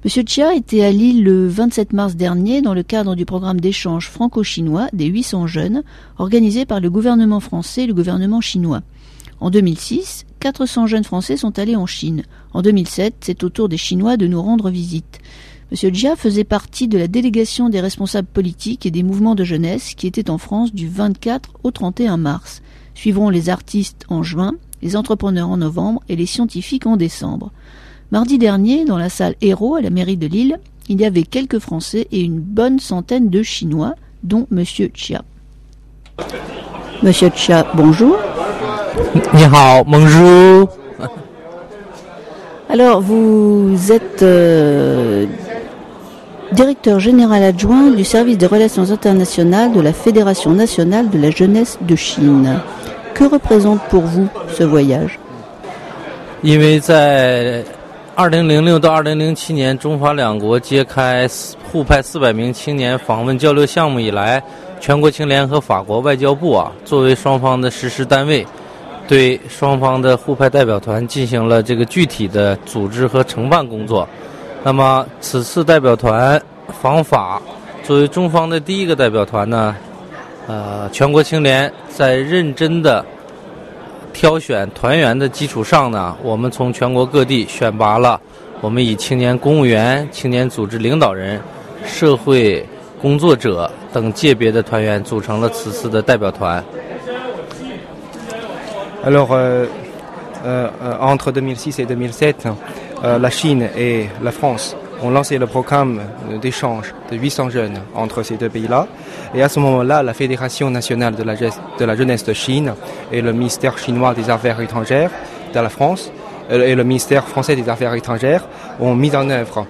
Monsieur Chia était à Lille le 27 mars dernier dans le cadre du programme d'échange franco-chinois des 800 jeunes organisé par le gouvernement français et le gouvernement chinois. En 2006, 400 jeunes français sont allés en Chine. En 2007, c'est au tour des Chinois de nous rendre visite. Monsieur Chia faisait partie de la délégation des responsables politiques et des mouvements de jeunesse qui étaient en France du 24 au 31 mars. Suivront les artistes en juin, les entrepreneurs en novembre et les scientifiques en décembre. Mardi dernier, dans la salle Hérault à la mairie de Lille, il y avait quelques Français et une bonne centaine de Chinois, dont Monsieur Chia. Monsieur Chia, bonjour. Ni hao, bonjour. Alors, vous êtes directeur général adjoint du service des relations internationales de la Fédération nationale de la jeunesse de Chine. Que représente pour vous ce voyage? 因为在2006到2007年，中法两国揭开互派400名青年访问交流项目以来，全国青联和法国外交部作为双方的实施单位，对双方的互派代表团进行了这个具体的组织和承办工作。那么此次代表团访法，作为中方的第一个代表团呢，全国青联在认真的挑选团员的基础上呢，我们从全国各地选拔了我们以青年公务员、青年组织领导人、社会工作者等界别的团员，组成了此次的代表团。 Alors, entre 2006 et 2007, la Chine et la France ont lancé le programme d'échange de 800 jeunes entre ces deux pays-là. Et à ce moment-là, la Fédération nationale de la jeunesse de Chine et le ministère chinois des Affaires étrangères de la France et le ministère français des Affaires étrangères ont mis en œuvre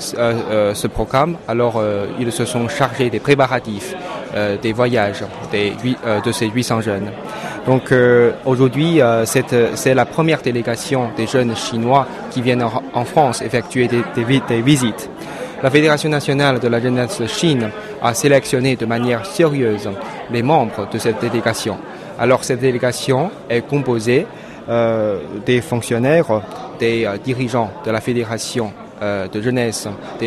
ce programme. Alors, ils se sont chargés des préparatifs des voyages de ces 800 jeunes. Donc aujourd'hui, c'est la première délégation des jeunes chinois qui viennent en France effectuer des visites. La Fédération nationale de la jeunesse de Chine a sélectionné de manière sérieuse les membres de cette délégation. Alors cette délégation est composée des fonctionnaires, des dirigeants de la Fédération de jeunesse,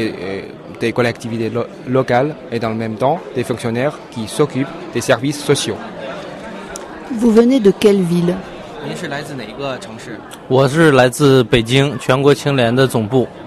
des collectivités locales et dans le même temps des fonctionnaires qui s'occupent des services sociaux. Vous venez de quelle ville? 您是来自哪一个城市？ 我是来自北京全国青联的总部。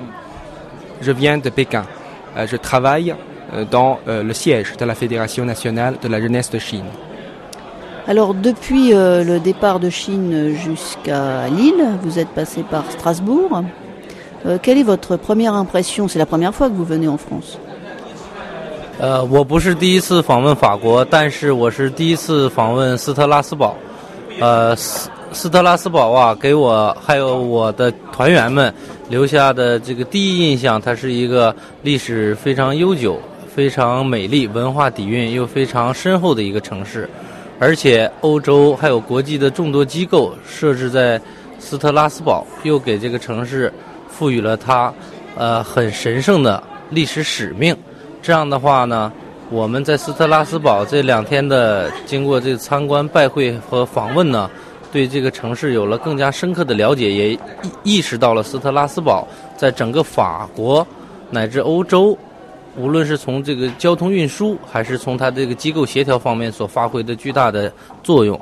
Je viens de Pékin. Je travaille dans le siège de la Fédération nationale de la jeunesse de Chine. Alors, depuis le départ de Chine jusqu'à Lille, vous êtes passé par Strasbourg. Quelle est votre première impression? C'est la première fois que vous venez en France. 我不是第一次访问法国，但是我是第一次访问斯特拉斯堡。斯特拉斯堡给我还有我的团员们留下的这个第一印象，它是一个历史非常悠久、非常美丽、文化底蕴又非常深厚的一个城市。而且欧洲还有国际的众多机构设置在斯特拉斯堡，又给这个城市赋予了它很神圣的历史使命。这样的话呢，我们在斯特拉斯堡这2天的经过这个参观拜会和访问呢，对这个城市有了更加深刻的了解，也意识到了斯特拉斯堡在整个法国乃至欧洲，无论是从这个交通运输还是从它这个机构协调方面所发挥的巨大的作用。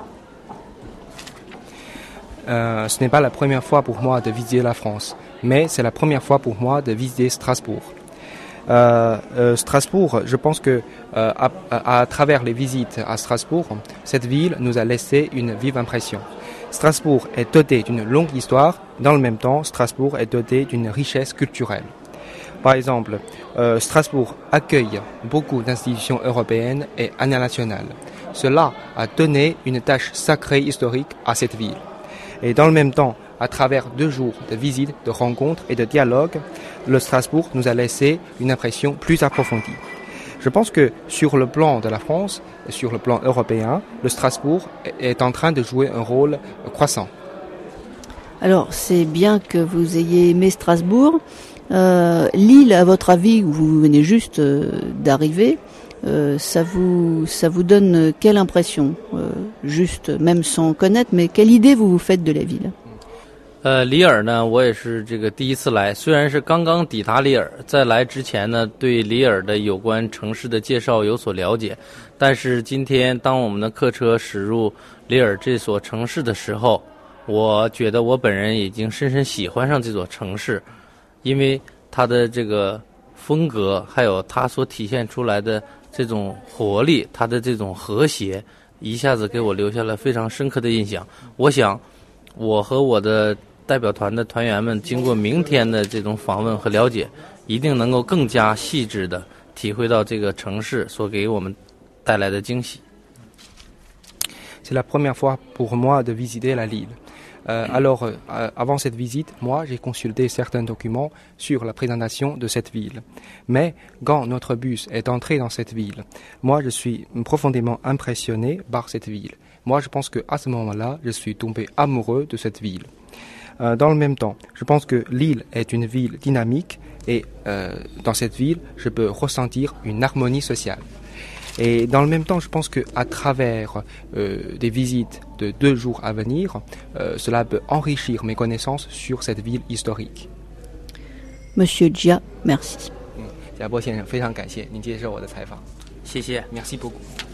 Ce n'est pas la première fois pour moi de visiter la France, mais c'est la première fois pour moi de visiter Strasbourg. Strasbourg, je pense que à travers les visites à Strasbourg, cette ville nous a laissé une vive impression. Strasbourg est doté d'une longue histoire, dans le même temps, Strasbourg est doté d'une richesse culturelle. Par exemple, Strasbourg accueille beaucoup d'institutions européennes et internationales. Cela a donné une tâche sacrée historique à cette ville. Et dans le même temps, à travers 2 jours de visites, de rencontres et de dialogues, le Strasbourg nous a laissé une impression plus approfondie. Je pense que sur le plan de la France, sur le plan européen, le Strasbourg est en train de jouer un rôle croissant. Alors, c'est bien que vous ayez aimé Strasbourg. Lille, à votre avis, où vous venez juste d'arriver, ça vous donne quelle impression? Juste, même sans connaître, mais quelle idée vous vous faites de la ville? 里尔呢，我也是这个第一次来，虽然是刚刚抵达里尔，在来之前呢，对里尔的有关城市的介绍有所了解，但是今天当我们的客车驶入里尔这所城市的时候，我觉得我本人已经深深喜欢上这座城市，因为它的这个风格，还有它所体现出来的这种活力，它的这种和谐，一下子给我留下了非常深刻的印象。我想我和我的代表团的团员们经过明天的这种访问和了解，一定能够更加细致的体会到这个城市所给我们带来的惊喜。 C'est la première fois pour moi de visiter la Lille. Alors, avant cette visite, moi, j'ai consulté certains documents sur la présentation de cette ville. Mais quand notre bus est entré dans cette ville, moi, je suis profondément impressionné par cette ville. Moi, je pense qu'à ce moment-là, je suis tombé amoureux de cette ville. Dans le même temps, je pense que Lille est une ville dynamique et dans cette ville, je peux ressentir une harmonie sociale. Et dans le même temps, je pense qu'à travers des visites de 2 jours à venir, cela peut enrichir mes connaissances sur cette ville historique. Monsieur Jia, merci. 贾波先生，非常感谢您接受我的采访。 谢谢。 Merci beaucoup.